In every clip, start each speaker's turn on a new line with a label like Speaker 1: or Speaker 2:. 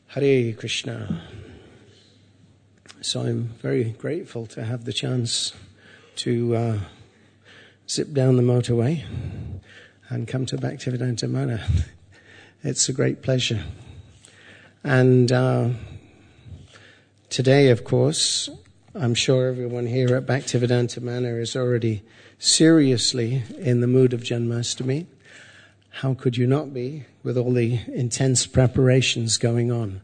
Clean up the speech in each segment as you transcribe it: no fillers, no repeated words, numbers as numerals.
Speaker 1: Hare Krishna. So I'm very grateful to have the chance to zip down the motorway and come to Bhaktivedanta Mana. It's a great pleasure. And today, of course, I'm sure everyone here at Bhaktivedanta Mana is already seriously in the mood of Janmashtami. How could you not be with all the intense preparations going on?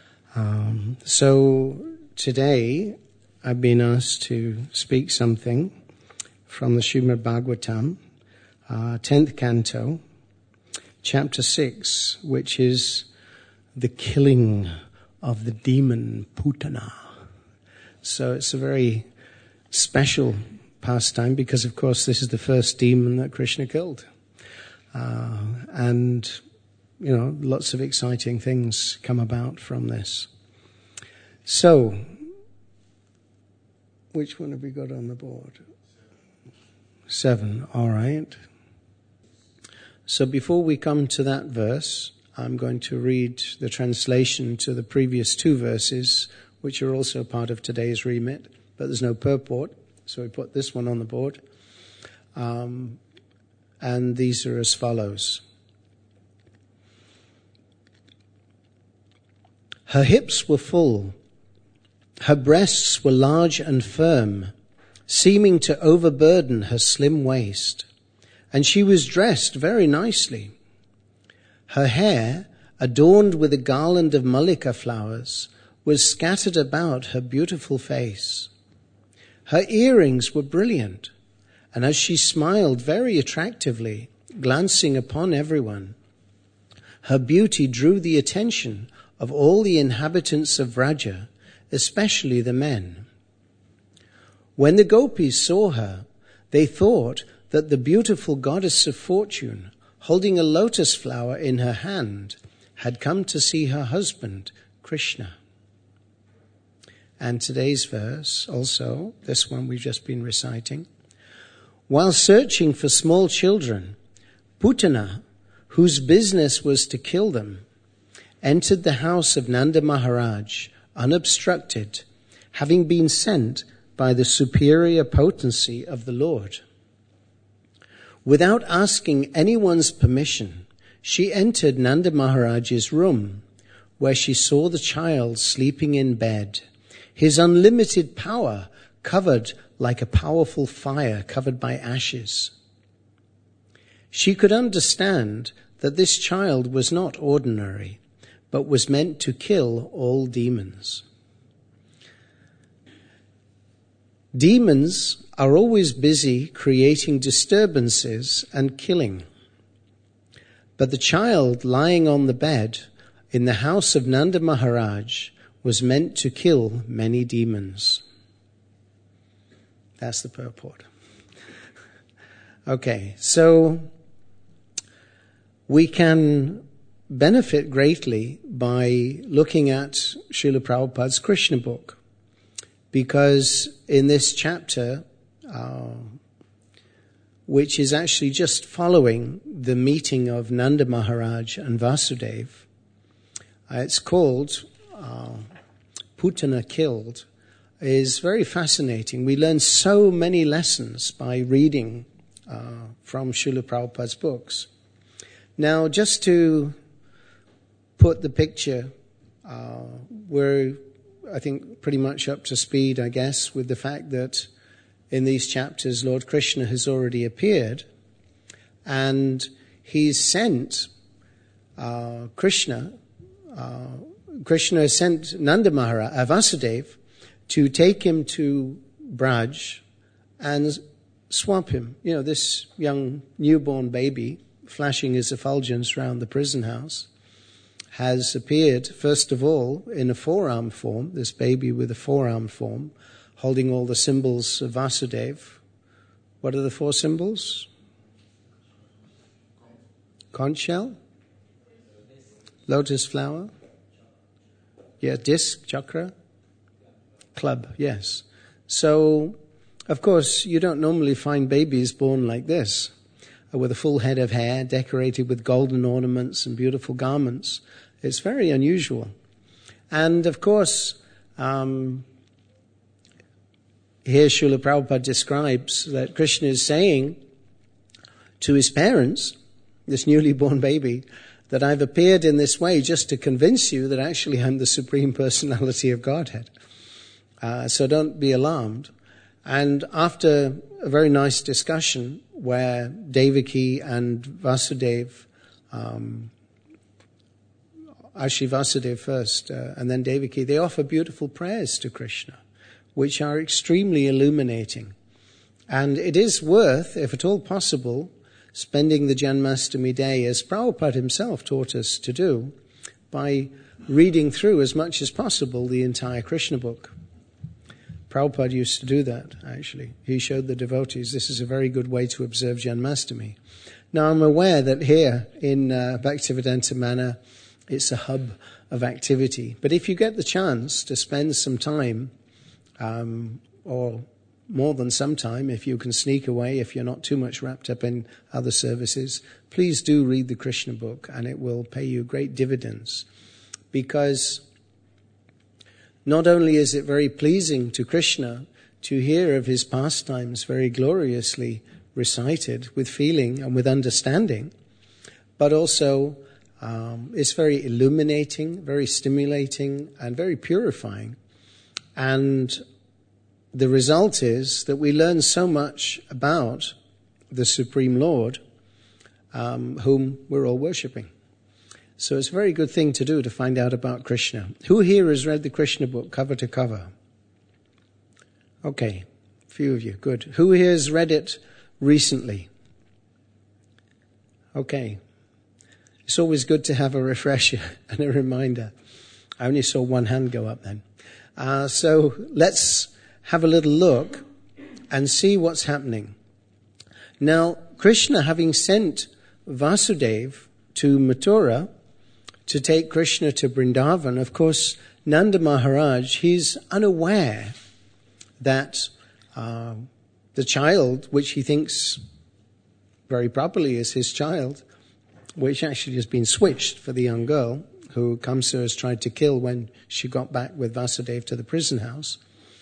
Speaker 1: So today I've been asked to speak something from the Srimad Bhagavatam, 10th canto, chapter 6, which is the killing of the demon Putana. So it's a very special pastime because, of course, this is the first demon that Krishna killed. And, you know, lots of exciting things come about from this. So, which one have we got on the board? 7, all right. So before we come to that verse, I'm going to read the translation to the previous 2 verses, which are also part of today's remit, but there's no purport, so we put this one on the board. And these are as follows. Her hips were full, her breasts were large and firm, seeming to overburden her slim waist, and she was dressed very nicely. Her hair, adorned with a garland of mallika flowers, was scattered about her beautiful face. Her earrings were brilliant, and as she smiled very attractively, glancing upon everyone, her beauty drew the attention of all the inhabitants of Vraja, especially the men. When the gopis saw her, they thought that the beautiful goddess of fortune, holding a lotus flower in her hand, had come to see her husband, Krishna. And today's verse, also, this one we've just been reciting. While searching for small children, Putana, whose business was to kill them, entered the house of Nanda Maharaj unobstructed, having been sent by the superior potency of the Lord. Without asking anyone's permission, she entered Nanda Maharaj's room, where she saw the child sleeping in bed, his unlimited power covered like a powerful fire covered by ashes. She could understand that this child was not ordinary, but was meant to kill all demons. Demons are always busy creating disturbances and killing. But the child lying on the bed in the house of Nanda Maharaj was meant to kill many demons. That's the purport. Okay, so we can benefit greatly by looking at Srila Prabhupada's Krishna book, because in this chapter, which is actually just following the meeting of Nanda Maharaj and Vasudeva, it's called Putana Killed, is very fascinating. We learn so many lessons by reading from Srila Prabhupada's books. Now, just to put the picture, we're, I think, pretty much up to speed, I guess, with the fact that in these chapters, Lord Krishna has already appeared, and he's sent Krishna has sent Nanda Maharaj, Vasudeva, to take him to Braj and swap him. You know, this young newborn baby, flashing his effulgence around the prison house, has appeared, first of all, in a forearm form, this baby with a forearm form, holding all the symbols of Vasudeva. What are the 4 symbols? Conch shell? Lotus flower? Yeah, disc, chakra? Club, yes. So, of course, you don't normally find babies born like this, with a full head of hair, decorated with golden ornaments and beautiful garments. It's very unusual. And of course, here Srila Prabhupada describes that Krishna is saying to his parents, this newly born baby, that I've appeared in this way just to convince you that actually I'm the Supreme Personality of Godhead. So don't be alarmed. And after a very nice discussion where Devaki and Vasudeva, actually Vasudeva first, and then Devaki, they offer beautiful prayers to Krishna, which are extremely illuminating. And it is worth, if at all possible, spending the Janmashtami day, as Prabhupada himself taught us to do, by reading through as much as possible the entire Krishna book. Prabhupada used to do that, actually. He showed the devotees this is a very good way to observe Janmashtami. Now, I'm aware that here in Bhaktivedanta Manor, it's a hub of activity. But if you get the chance to spend some time, or more than some time, if you can sneak away, if you're not too much wrapped up in other services, please do read the Krishna book, and it will pay you great dividends. Because not only is it very pleasing to Krishna to hear of his pastimes very gloriously recited with feeling and with understanding, but also it's very illuminating, very stimulating, and very purifying. And the result is that we learn so much about the Supreme Lord, whom we're all worshipping. So it's a very good thing to do to find out about Krishna. Who here has read the Krishna book cover to cover? Okay, a few of you, good. Who here has read it recently? Okay. It's always good to have a refresher and a reminder. I only saw one hand go up then. So let's have a little look and see what's happening. Now, Krishna, having sent Vasudeva to Mathura to take Krishna to Vrindavan, of course, Nanda Maharaj, he's unaware that the child, which he thinks very properly is his child, which actually has been switched for the young girl who Kamsa has tried to kill when she got back with Vasudeva to the prison house.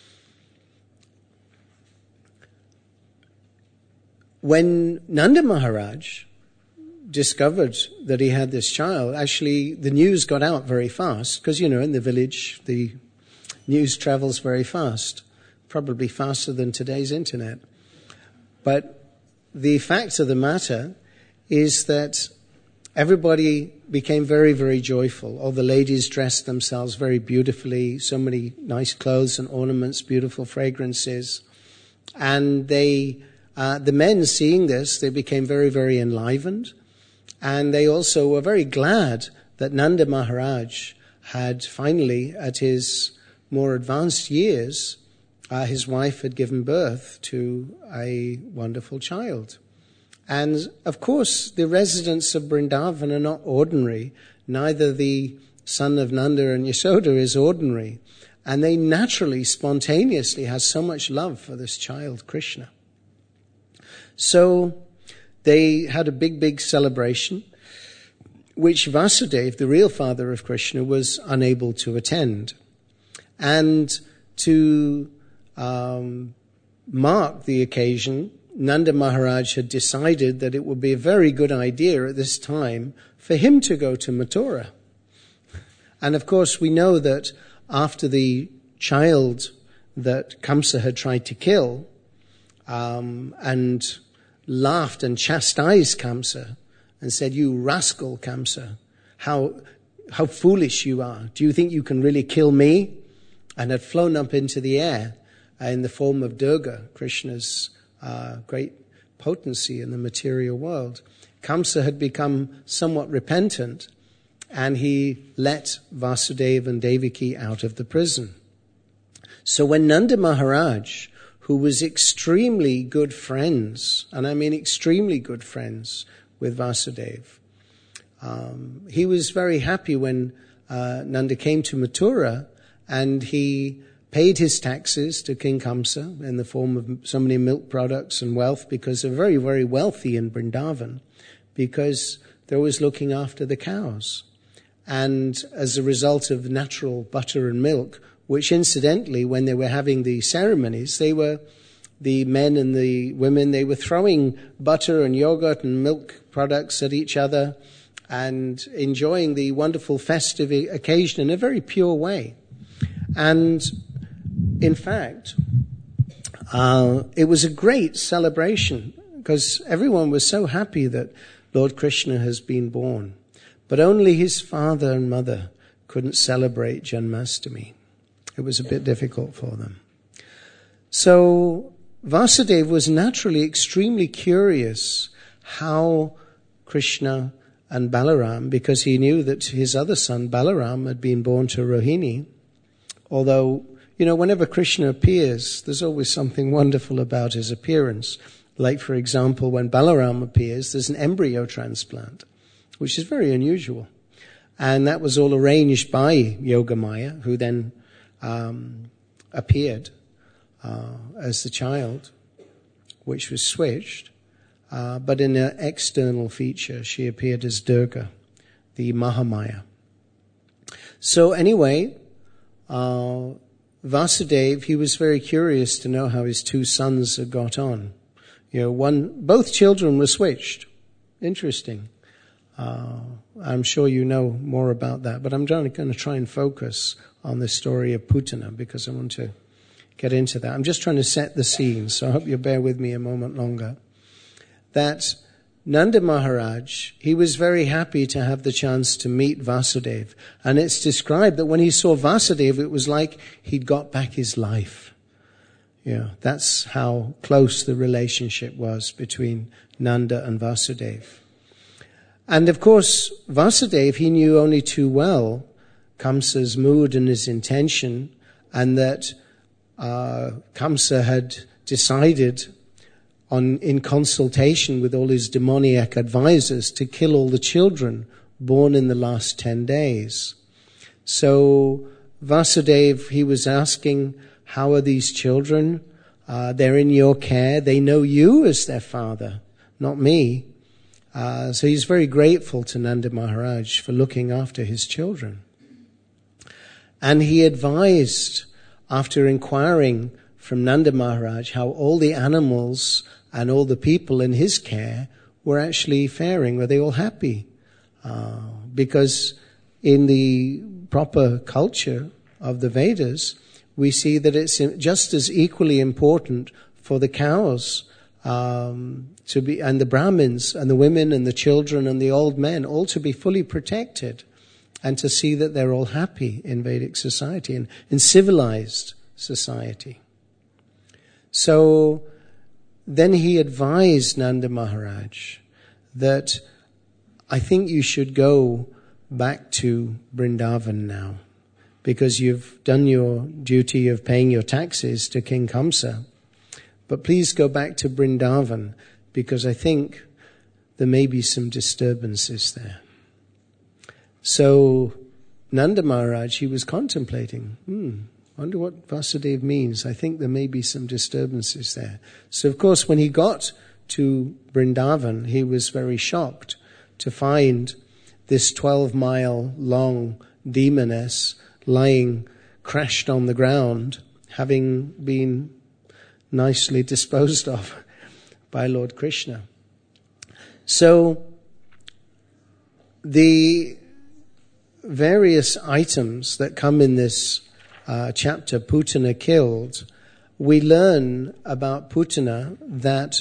Speaker 1: When Nanda Maharaj discovered that he had this child, actually the news got out very fast, because, you know, in the village the news travels very fast, probably faster than today's internet. But the fact of the matter is that everybody became very, very joyful. All the ladies dressed themselves very beautifully, so many nice clothes and ornaments, beautiful fragrances. And the men, seeing this, they became very, very enlivened. And they also were very glad that Nanda Maharaj had finally, at his more advanced years, his wife had given birth to a wonderful child. And, of course, the residents of Vrindavan are not ordinary. Neither the son of Nanda and Yashoda is ordinary. And they naturally, spontaneously have so much love for this child, Krishna. So they had a big, big celebration, which Vasudeva, the real father of Krishna, was unable to attend. And to mark the occasion, Nanda Maharaj had decided that it would be a very good idea at this time for him to go to Mathura. And of course we know that after the child that Kamsa had tried to kill, and laughed and chastised Kamsa and said, "You rascal Kamsa, how foolish you are. Do you think you can really kill me?" And had flown up into the air in the form of Durga, Krishna's great potency in the material world. Kamsa had become somewhat repentant, and he let Vasudeva and Devaki out of the prison. So when Nanda Maharaj, who was extremely good friends, and I mean extremely good friends with Vasudeva, he was very happy when Nanda came to Mathura, and he paid his taxes to King Kamsa in the form of so many milk products and wealth, because they're very, very wealthy in Vrindavan, because they're always looking after the cows. and as a result of natural butter and milk, which incidentally, when they were having the ceremonies, the men and the women, they were throwing butter and yogurt and milk products at each other and enjoying the wonderful festive occasion in a very pure way. And in fact, it was a great celebration because everyone was so happy that Lord Krishna has been born. But only his father and mother couldn't celebrate Janmashtami. It was a bit difficult for them. So Vasudeva was naturally extremely curious how Krishna and Balaram, because he knew that his other son Balaram had been born to Rohini, although, whenever Krishna appears, there's always something wonderful about his appearance. Like, for example, when Balaram appears, there's an embryo transplant, which is very unusual. And that was all arranged by Yogamaya, who then appeared as the child, which was switched. But in an external feature, she appeared as Durga, the Mahamaya. So anyway, Vasudeva, he was very curious to know how his two sons had got on. Both children were switched. Interesting. I'm sure you know more about that, but I'm going to try and focus on the story of Putana because I want to get into that. I'm just trying to set the scene, so I hope you'll bear with me a moment longer. That Nanda Maharaj, he was very happy to have the chance to meet Vasudeva. And it's described that when he saw Vasudeva, it was like he'd got back his life. That's how close the relationship was between Nanda and Vasudeva. And of course, Vasudeva, he knew only too well Kamsa's mood and his intention, and that Kamsa had decided in consultation with all his demoniac advisors to kill all the children born in the last 10 days. So Vasudeva, he was asking, how are these children? They're in your care. They know you as their father, not me. So he's very grateful to Nanda Maharaj for looking after his children. And he advised, after inquiring from Nanda Maharaj, how all the animals and all the people in his care were actually faring. Were they all happy? Because in the proper culture of the Vedas, we see that it's just as equally important for the cows to be, and the Brahmins and the women and the children and the old men, all to be fully protected and to see that they're all happy in Vedic society and in civilized society. So then he advised Nanda Maharaj that I think you should go back to Vrindavan now, because you've done your duty of paying your taxes to King Kamsa. But please go back to Vrindavan, because I think there may be some disturbances there. So Nanda Maharaj, he was contemplating, wonder what Vasudeva means. I think there may be some disturbances there. So of course, when he got to Vrindavan, he was very shocked to find this 12-mile long demoness lying crashed on the ground, having been nicely disposed of by Lord Krishna. So the various items that come in this chapter, Putana Killed, we learn about Putana that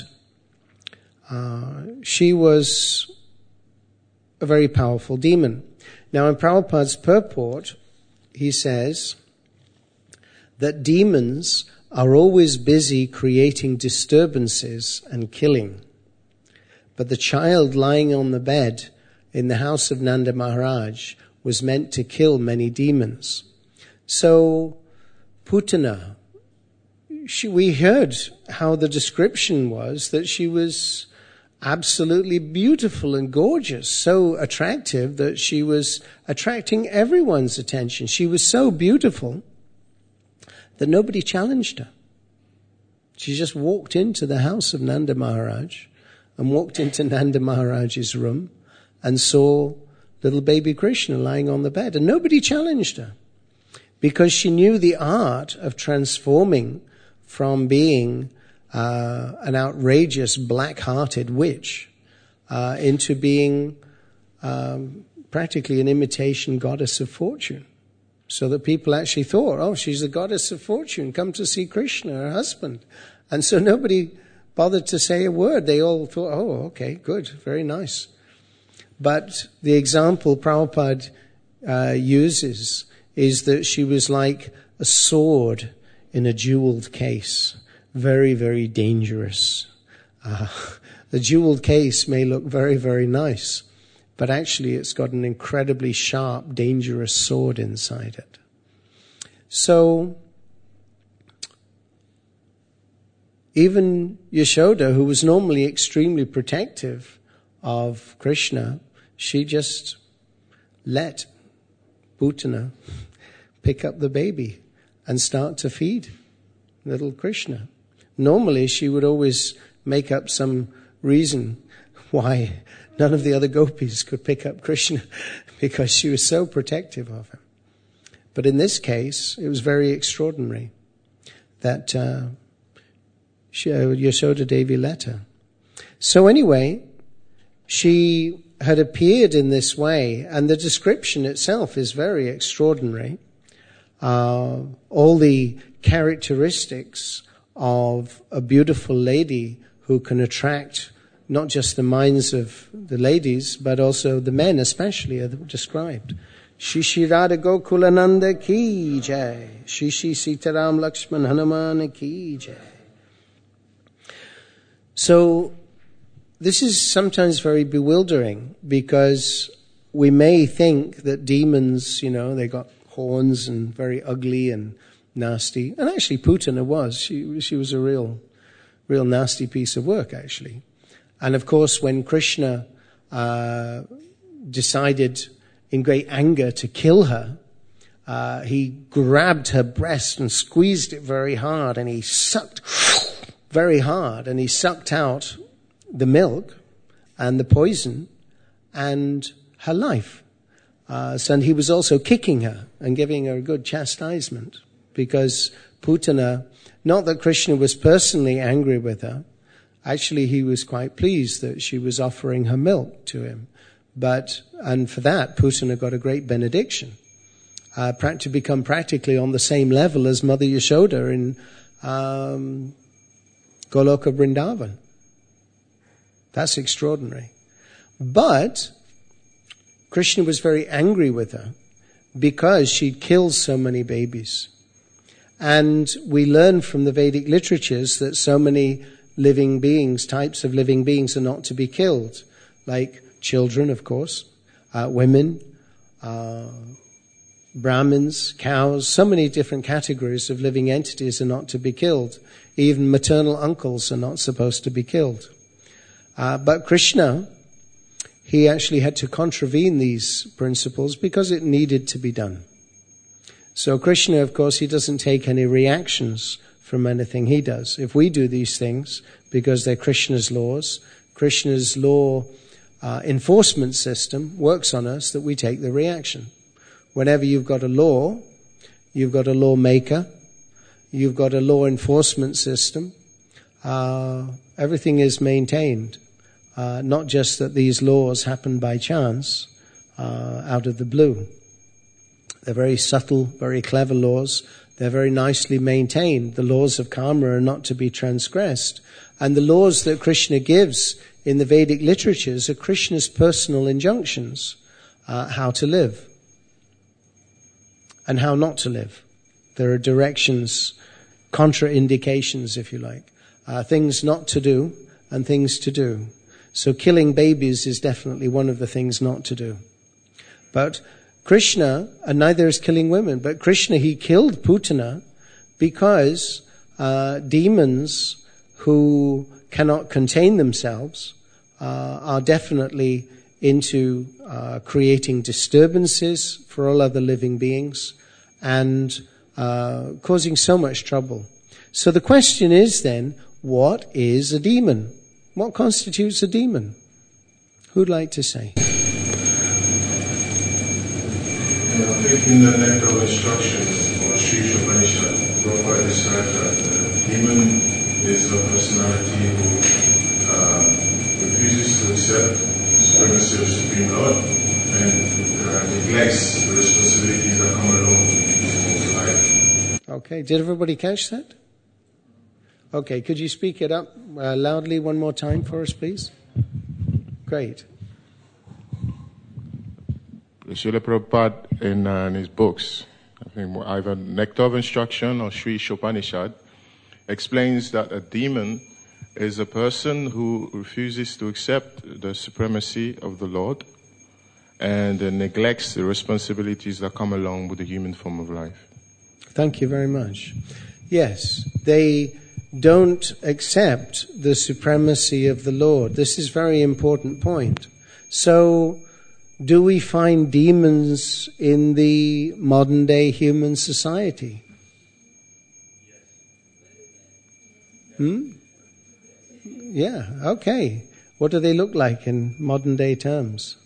Speaker 1: she was a very powerful demon. Now in Prabhupada's purport, he says that demons are always busy creating disturbances and killing. But the child lying on the bed in the house of Nanda Maharaj was meant to kill many demons. So Putana, we heard how the description was that she was absolutely beautiful and gorgeous, so attractive that she was attracting everyone's attention. She was so beautiful that nobody challenged her. She just walked into the house of Nanda Maharaj and walked into Nanda Maharaj's room and saw little baby Krishna lying on the bed. And nobody challenged her because she knew the art of transforming from being an outrageous black-hearted witch into being practically an imitation goddess of fortune. So that people actually thought, oh, she's the goddess of fortune, come to see Krishna, her husband. And so nobody bothered to say a word. They all thought, oh, okay, good, very nice. But the example Prabhupada uses is that she was like a sword in a jeweled case. Very, very dangerous. The jeweled case may look very, very nice, but actually it's got an incredibly sharp, dangerous sword inside it. So, even Yashoda, who was normally extremely protective of Krishna, she just let Putana pick up the baby and start to feed little Krishna. Normally, she would always make up some reason why none of the other gopis could pick up Krishna because she was so protective of him. But in this case, it was very extraordinary that Yashoda Devi let her. So anyway, she had appeared in this way, and the description itself is very extraordinary. All the characteristics of a beautiful lady who can attract not just the minds of the ladies, but also the men especially are described. Shishi Radha Gokulananda ki jai. Shishi Sitaram Lakshman Hanuman ki jai. So, this is sometimes very bewildering because we may think that demons, they got horns and very ugly and nasty. And actually Putana was. She was a real nasty piece of work, actually. And of course, when Krishna decided in great anger to kill her, he grabbed her breast and squeezed it very hard, and he sucked very hard, and he sucked out the milk and the poison and her life. And he was also kicking her and giving her a good chastisement because Putana, not that Krishna was personally angry with her, actually he was quite pleased that she was offering her milk to him. And for that, Putana got a great benediction, to become practically on the same level as Mother Yashoda in Goloka Vrindavan. That's extraordinary. But Krishna was very angry with her because she'd killed so many babies. And we learn from the Vedic literatures that so many living beings, types of living beings, are not to be killed. Like children, of course, women, Brahmins, cows, so many different categories of living entities are not to be killed. Even maternal uncles are not supposed to be killed. But Krishna, he actually had to contravene these principles because it needed to be done. So Krishna, of course, he doesn't take any reactions from anything he does. If we do these things because they're Krishna's laws, Krishna's law enforcement system works on us that we take the reaction. Whenever you've got a law, you've got a lawmaker, you've got a law enforcement system, everything is maintained. Not just that these laws happen by chance, out of the blue. They're very subtle, very clever laws. They're very nicely maintained. The laws of karma are not to be transgressed. And the laws that Krishna gives in the Vedic literatures are Krishna's personal injunctions, how to live and how not to live. There are directions, contraindications, if you like, things not to do and things to do. So killing babies is definitely one of the things not to do. But Krishna, and neither is killing women, but Krishna, he killed Putana because demons who cannot contain themselves are definitely into creating disturbances for all other living beings and causing so much trouble. So the question is then, what is a demon? What constitutes a demon? Who'd like to say?
Speaker 2: I think in the Nectar of Instruction, or Sri Upanishad, Prabhupada described that a demon is a personality who refuses to accept the supremacy of Supreme Lord and neglects the responsibilities that come along with life.
Speaker 1: Okay, did everybody catch that? Okay, could you speak it up loudly one more time for us, please? Great.
Speaker 2: Srila Prabhupada in his books, I think either Nectar of Instruction or Sri Upanishad, explains that a demon is a person who refuses to accept the supremacy of the Lord and neglects the responsibilities that come along with the human form of life.
Speaker 1: Thank you very much. Yes, they don't accept the supremacy of the Lord. This is a very important point. So, do we find demons in the modern day human society? Yeah, okay. What do they look like in modern day terms?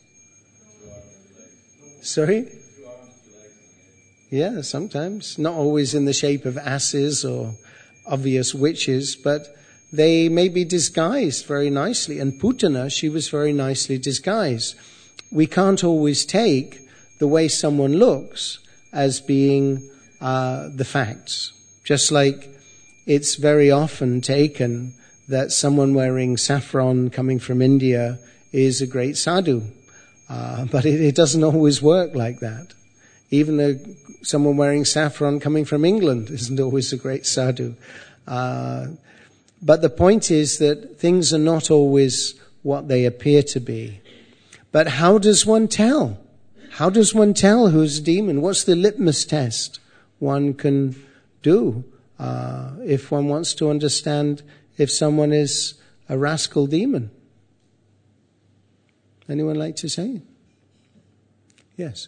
Speaker 1: Sorry? Yeah, sometimes. Not always in the shape of asses or obvious witches, but they may be disguised very nicely. And Putana, she was very nicely disguised. We can't always take the way someone looks as being the facts. Just like it's very often taken that someone wearing saffron coming from India is a great sadhu. But it doesn't always work like that. Even someone wearing saffron coming from England isn't always a great sadhu. But the point is that things are not always what they appear to be. But how does one tell? How does one tell who's a demon? What's the litmus test one can do if one wants to understand if someone is a rascal demon? Anyone like to say? Yes.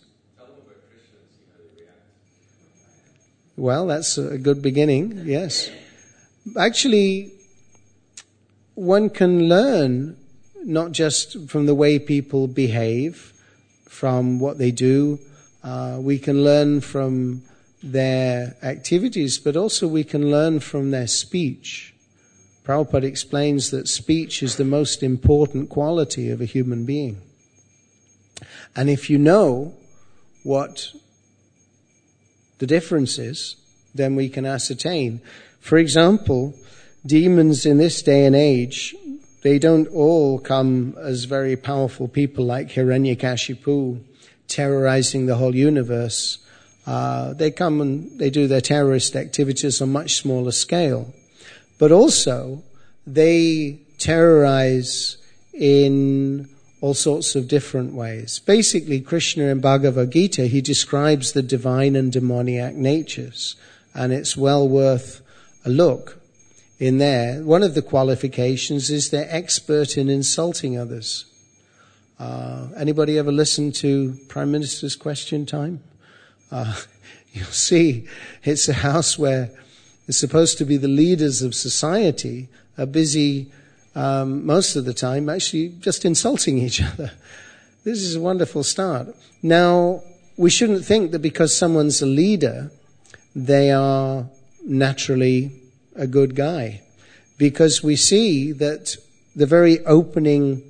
Speaker 1: Well, that's a good beginning, yes. Actually, one can learn not just from the way people behave, from what they do. We can learn from their activities, but also we can learn from their speech. Prabhupada explains that speech is the most important quality of a human being. And if you know what the difference is, then we can ascertain. For example, demons in this day and age, they don't all come as very powerful people like Hiranyakashipu terrorizing the whole universe. They come and they do their terrorist activities on a much smaller scale. But also, they terrorize in all sorts of different ways. Basically, Krishna in Bhagavad Gita, he describes the divine and demoniac natures. And it's well worth a look in there. One of the qualifications is they're expert in insulting others. Anybody ever listened to Prime Minister's Question Time? You'll see it's a house where it's supposed to be the leaders of society are busy most of the time actually just insulting each other. This is a wonderful start. Now, we shouldn't think that because someone's a leader, they are naturally a good guy. Because we see that the very opening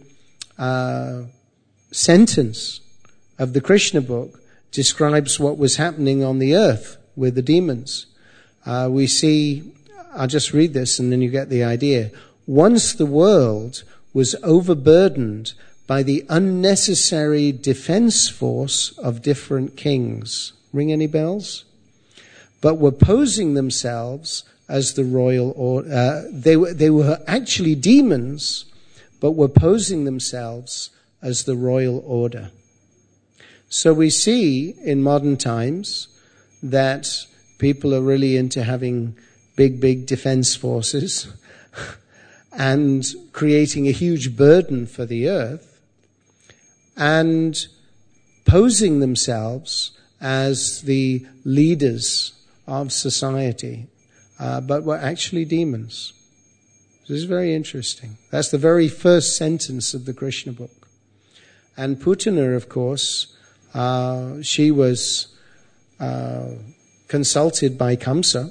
Speaker 1: sentence of the Krishna book describes what was happening on the earth with the demons. We see, I'll just read this and then you get the idea. Once the world was overburdened by the unnecessary defense force of different kings. Ring any bells? But were posing themselves as the royal order. They were actually demons, but were posing themselves as the royal order. So we see in modern times that people are really into having big defense forces and creating a huge burden for the earth and posing themselves as the leaders of society, but were actually demons. This is very interesting. That's the very first sentence of the Krishna book. And Putana, of course, she was consulted by Kamsa,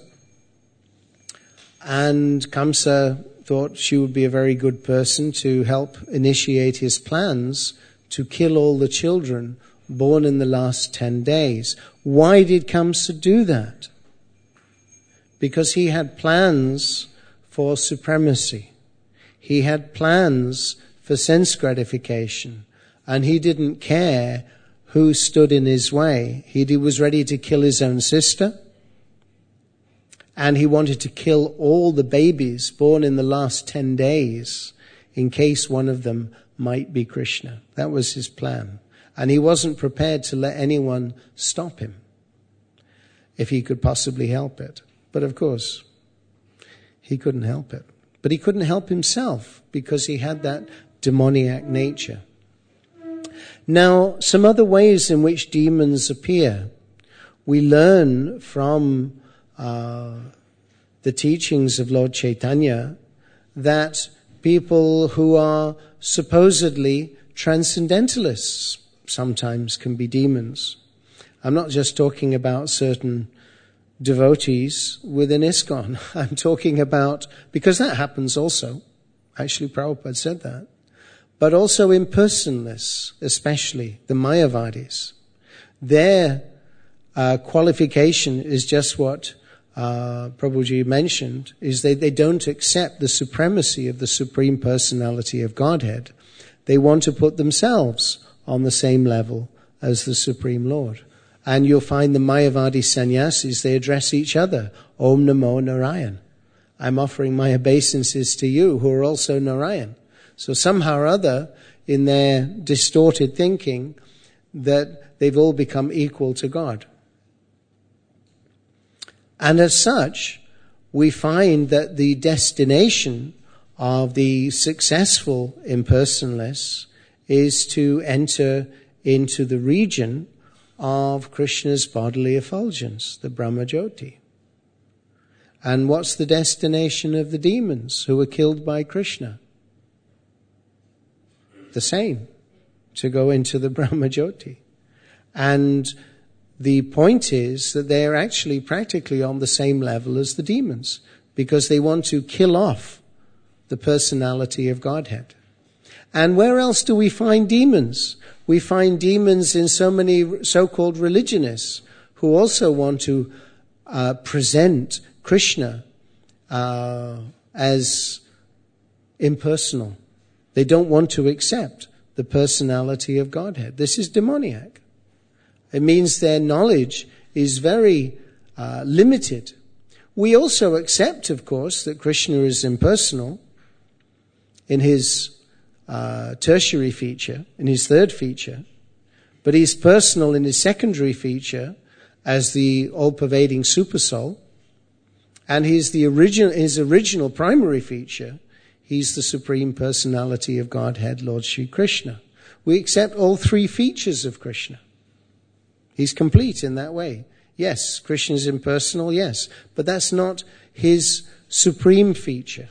Speaker 1: and Kamsa thought she would be a very good person to help initiate his plans to kill all the children born in the last 10 days. Why did Kamsa do that? Because he had plans for supremacy. He had plans for sense gratification, and he didn't care who stood in his way. He was ready to kill his own sister, and he wanted to kill all the babies born in the last 10 days in case one of them might be Krishna. That was his plan. And he wasn't prepared to let anyone stop him if he could possibly help it. But of course, he couldn't help it. But he couldn't help himself because he had that demoniac nature. Now, some other ways in which demons appear. We learn from the teachings of Lord Chaitanya that people who are supposedly transcendentalists sometimes can be demons. I'm not just talking about certain devotees within ISKCON. I'm talking about, because that happens also. Actually, Prabhupada said that. But also impersonalists, especially the Mayavadis. Their qualification is just what Prabhuji mentioned, is they don't accept the supremacy of the Supreme Personality of Godhead. They want to put themselves on the same level as the Supreme Lord. And you'll find the Mayavadi sannyasis, they address each other. Om Namo Narayan. I'm offering my obeisances to you who are also Narayan. So somehow or other, in their distorted thinking, that they've all become equal to God. And as such, we find that the destination of the successful impersonalists is to enter into the region of Krishna's bodily effulgence, the Brahmajyoti. And what's the destination of the demons who were killed by Krishna? The same, to go into the Brahmajyoti. And the point is that they are actually practically on the same level as the demons, because they want to kill off the personality of Godhead. And where else do we find demons? We find demons in so many so-called religionists who also want to present Krishna as impersonal. They don't want to accept the personality of Godhead. This is demoniac. It means their knowledge is very limited. We also accept, of course, that Krishna is impersonal in his tertiary feature, in his third feature, but he's personal in his secondary feature as the all-pervading supersoul, and his original primary feature, he's the Supreme Personality of Godhead, Lord Shri Krishna. We accept all three features of Krishna. He's complete in that way. Yes, Krishna is impersonal, yes, but that's not his supreme feature.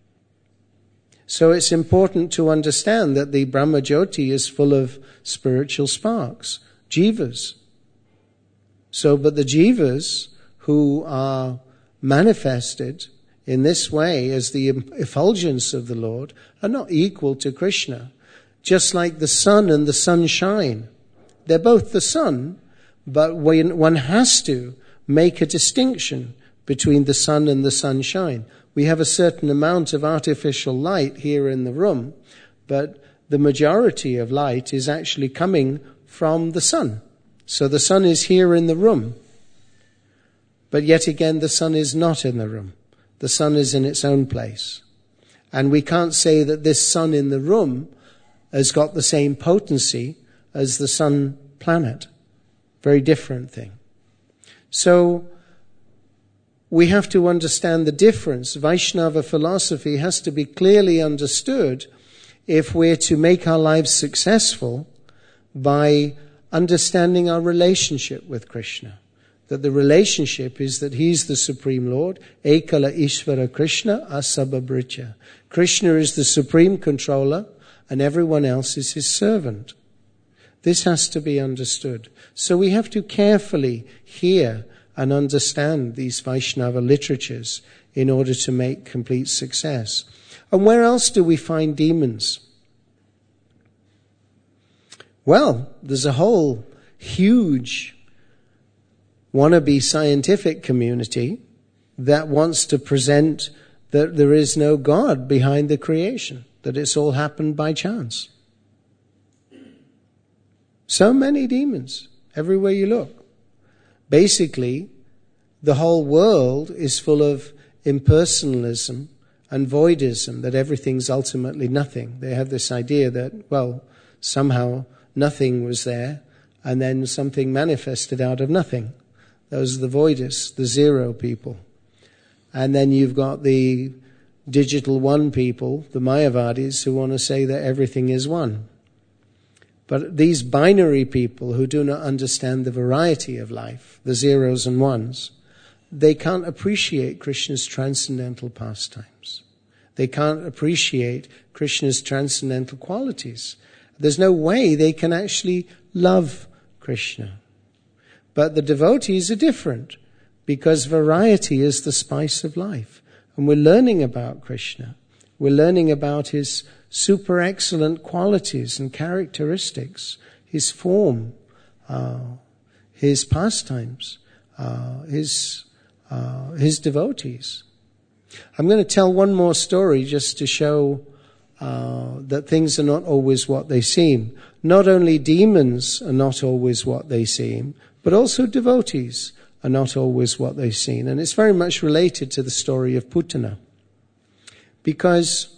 Speaker 1: So it's important to understand that the Brahmajyoti is full of spiritual sparks, jivas. But the jivas who are manifested in this way as the effulgence of the Lord are not equal to Krishna. Just like the sun and the sunshine. They're both the sun, but one has to make a distinction between the sun and the sunshine. We have a certain amount of artificial light here in the room, but the majority of light is actually coming from the sun. So the sun is here in the room. But yet again, the sun is not in the room. The sun is in its own place. And we can't say that this sun in the room has got the same potency as the sun planet. Very different thing. So we have to understand the difference. Vaishnava philosophy has to be clearly understood if we're to make our lives successful by understanding our relationship with Krishna. That the relationship is that he's the Supreme Lord, Ekala Ishvara Krishna Asabhabricha. Krishna is the supreme controller and everyone else is his servant. This has to be understood. So we have to carefully hear and understand these Vaishnava literatures in order to make complete success. And where else do we find demons? Well, there's a whole huge wannabe scientific community that wants to present that there is no God behind the creation, that it's all happened by chance. So many demons, everywhere you look. Basically, the whole world is full of impersonalism and voidism, that everything's ultimately nothing. They have this idea that, well, somehow nothing was there, and then something manifested out of nothing. Those are the voidists, the zero people. And then you've got the digital one people, the Mayavadis, who want to say that everything is one. But these binary people who do not understand the variety of life, the zeros and ones, they can't appreciate Krishna's transcendental pastimes. They can't appreciate Krishna's transcendental qualities. There's no way they can actually love Krishna. But the devotees are different, because variety is the spice of life. And we're learning about Krishna. We're learning about his super excellent qualities and characteristics, his form, his pastimes, his devotees. I'm going to tell one more story just to show that things are not always what they seem. Not only demons are not always what they seem, but also devotees are not always what they seem. And it's very much related to the story of Putana. Because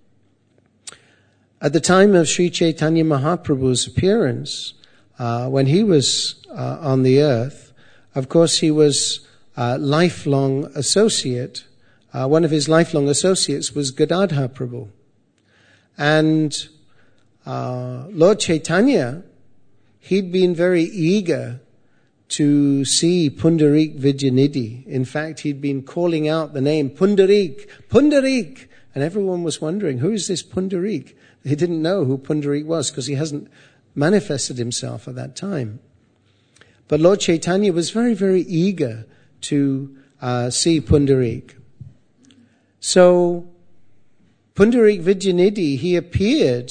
Speaker 1: at the time of Sri Chaitanya Mahaprabhu's appearance, when he was on the earth, of course he was a lifelong associate. One of his lifelong associates was Gadadhar Prabhu. And Lord Chaitanya, he'd been very eager to see Pundarik Vidyanidhi. In fact, he'd been calling out the name Pundarik, Pundarik. And everyone was wondering, who is this Pundarik? They didn't know who Pundarik was because he hasn't manifested himself at that time. But Lord Chaitanya was very, very eager to see Pundarik. So Pundarik Vidyanidhi, he appeared,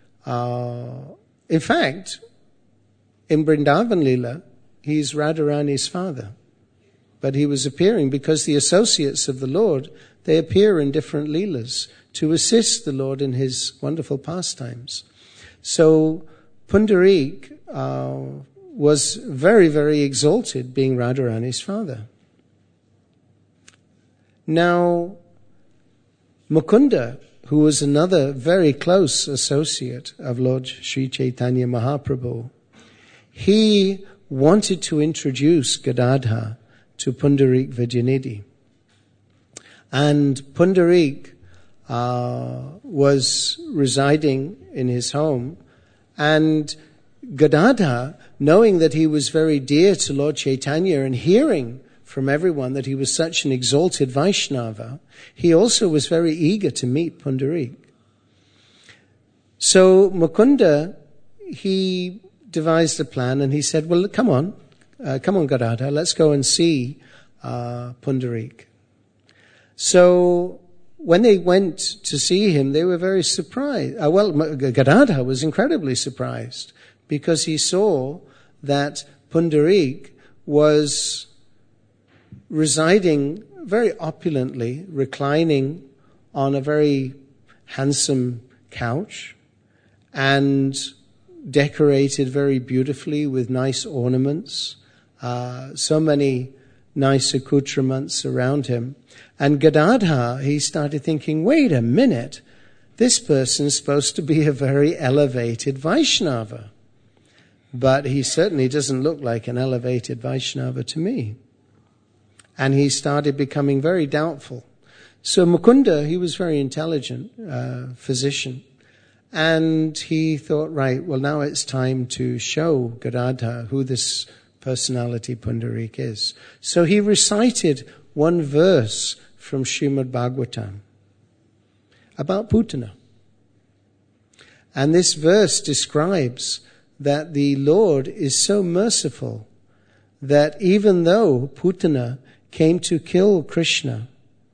Speaker 1: in fact, in Vrindavan Leela, he's Radharani's father. But he was appearing because the associates of the Lord, they appear in different Leelas to assist the Lord in his wonderful pastimes. So Pundarik was very, very exalted, being Radharani's father. Now, Mukunda, who was another very close associate of Lord Sri Chaitanya Mahaprabhu, he wanted to introduce Gadadhar to Pundarik Vidyanidhi. And Pundarik was residing in his home, and Gadadhar, knowing that he was very dear to Lord Chaitanya and hearing from everyone that he was such an exalted Vaishnava, he also was very eager to meet Pundarik. So Mukunda, he devised a plan and he said, well, come on Gadadhar, let's go and see Pundarik. So when they went to see him, they were very surprised. Gadadhar was incredibly surprised because he saw that Pundarik was residing very opulently, reclining on a very handsome couch and decorated very beautifully with nice ornaments, so many nice accoutrements around him. And Gadadhar, he started thinking, wait a minute, this person's supposed to be a very elevated Vaishnava. But he certainly doesn't look like an elevated Vaishnava to me. And he started becoming very doubtful. So Mukunda, he was very intelligent physician. And he thought, right, well, now it's time to show Gadadhar who this personality Pundarik is. So he recited one verse from Srimad Bhagavatam about Putana. And this verse describes that the Lord is so merciful that even though Putana came to kill Krishna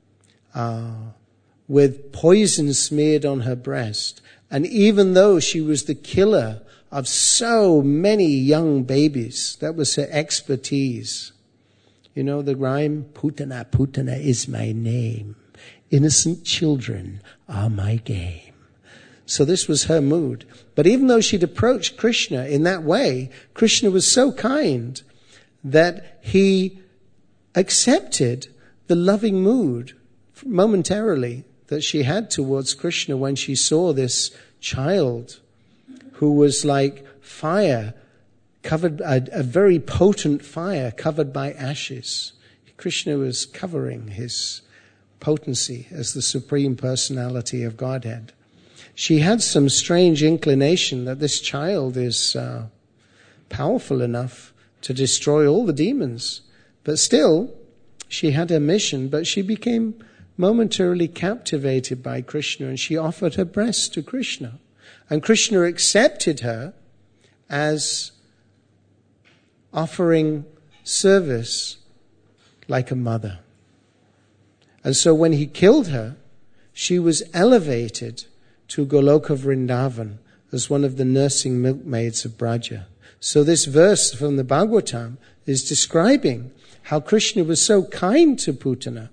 Speaker 1: with poison smeared on her breast, and even though she was the killer of so many young babies, that was her expertise. You know the rhyme, Putana, Putana is my name. Innocent children are my game. So this was her mood. But even though she'd approached Krishna in that way, Krishna was so kind that he accepted the loving mood momentarily that she had towards Krishna when she saw this child who was like fire, covered, a very potent fire covered by ashes. Krishna was covering his potency as the Supreme Personality of Godhead. She had some strange inclination that this child is powerful enough to destroy all the demons. But still, she had her mission, but she became momentarily captivated by Krishna, and she offered her breast to Krishna. And Krishna accepted her as offering service like a mother. And so when he killed her, she was elevated to Goloka Vrindavan as one of the nursing milkmaids of Braja. So this verse from the Bhagavatam is describing how Krishna was so kind to Putana,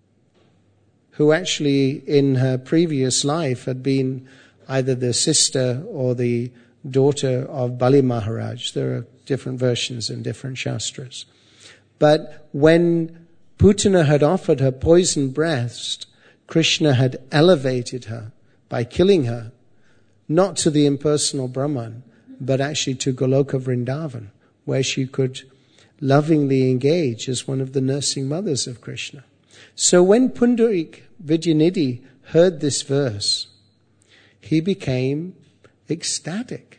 Speaker 1: who actually in her previous life had been either the sister or the daughter of Bali Maharaj. There are different versions in different shastras. But when Putana had offered her poisoned breast, Krishna had elevated her by killing her, not to the impersonal Brahman, but actually to Goloka Vrindavan, where she could lovingly engage as one of the nursing mothers of Krishna. So when Pundarik Vidyanidhi heard this verse, he became ecstatic.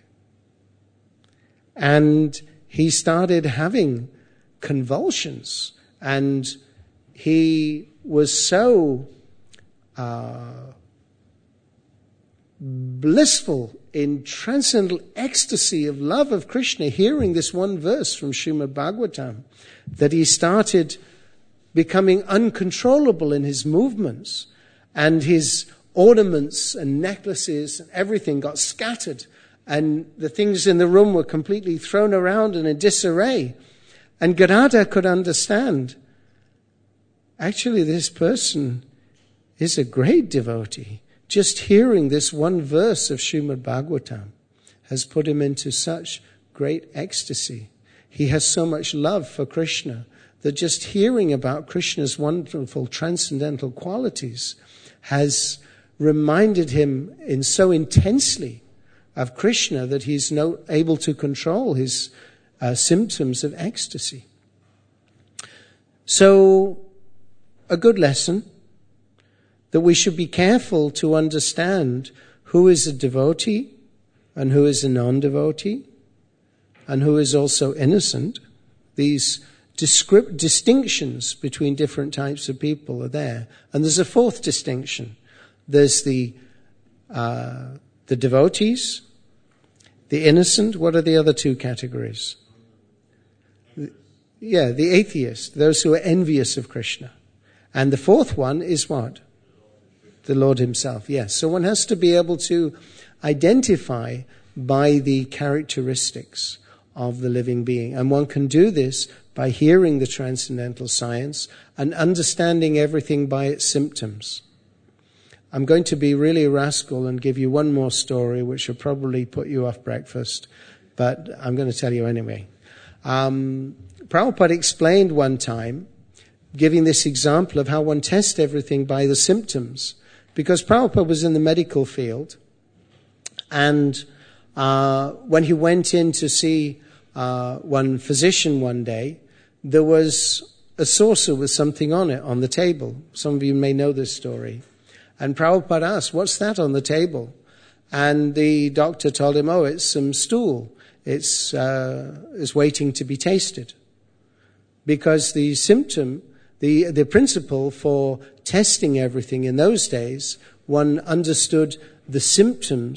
Speaker 1: And he started having convulsions, and he was so blissful in transcendental ecstasy of love of Krishna, hearing this one verse from Srimad Bhagavatam, that he started becoming uncontrollable in his movements, and his ornaments and necklaces and everything got scattered, and the things in the room were completely thrown around in a disarray. And Gadadhar could understand, actually this person is a great devotee. Just hearing this one verse of Srimad Bhagavatam has put him into such great ecstasy. He has so much love for Krishna that just hearing about Krishna's wonderful transcendental qualities has reminded him in so intensely of Krishna that he's able to control his symptoms of ecstasy. So, a good lesson that we should be careful to understand who is a devotee and who is a non-devotee and who is also innocent. These distinctions between different types of people are there. And there's a fourth distinction. There's the devotees, the innocent. What are the other two categories? The atheist, those who are envious of Krishna. And the fourth one is what? The Lord himself, yes. So one has to be able to identify by the characteristics of the living being. And one can do this by hearing the transcendental science and understanding everything by its symptoms. I'm going to be really a rascal and give you one more story which will probably put you off breakfast, but I'm going to tell you anyway. Prabhupada explained one time, giving this example of how one tests everything by the symptoms, because Prabhupada was in the medical field, and when he went in to see one physician one day, there was a saucer with something on it on the table. Some of you may know this story. And Prabhupada asked, "What's that on the table?" And the doctor told him, "Oh, it's some stool. It's waiting to be tasted." Because the symptom, the principle for testing everything in those days, one understood the symptoms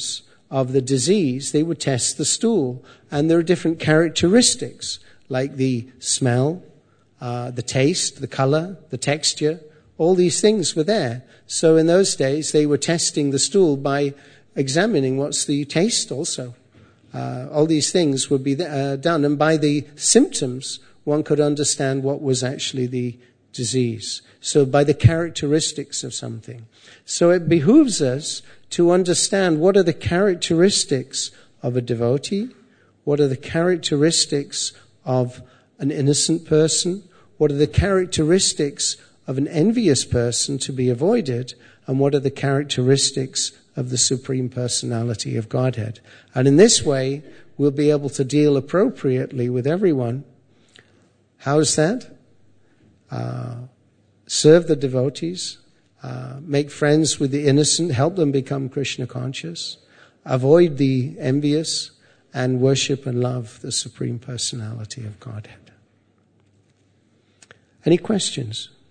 Speaker 1: of the disease, they would test the stool. And there are different characteristics, like the smell, the taste, the color, the texture. All these things were there. So in those days, they were testing the stool by examining what's the taste also. All these things would be done. And by the symptoms, one could understand what was actually the disease. So by the characteristics of something. So it behooves us to understand what are the characteristics of a devotee, what are the characteristics of an innocent person, what are the characteristics of an envious person to be avoided, and what are the characteristics of the Supreme Personality of Godhead. And in this way, we'll be able to deal appropriately with everyone. How's that? Serve the devotees, make friends with the innocent, help them become Krishna conscious, avoid the envious, and worship and love the Supreme Personality of Godhead. Any questions?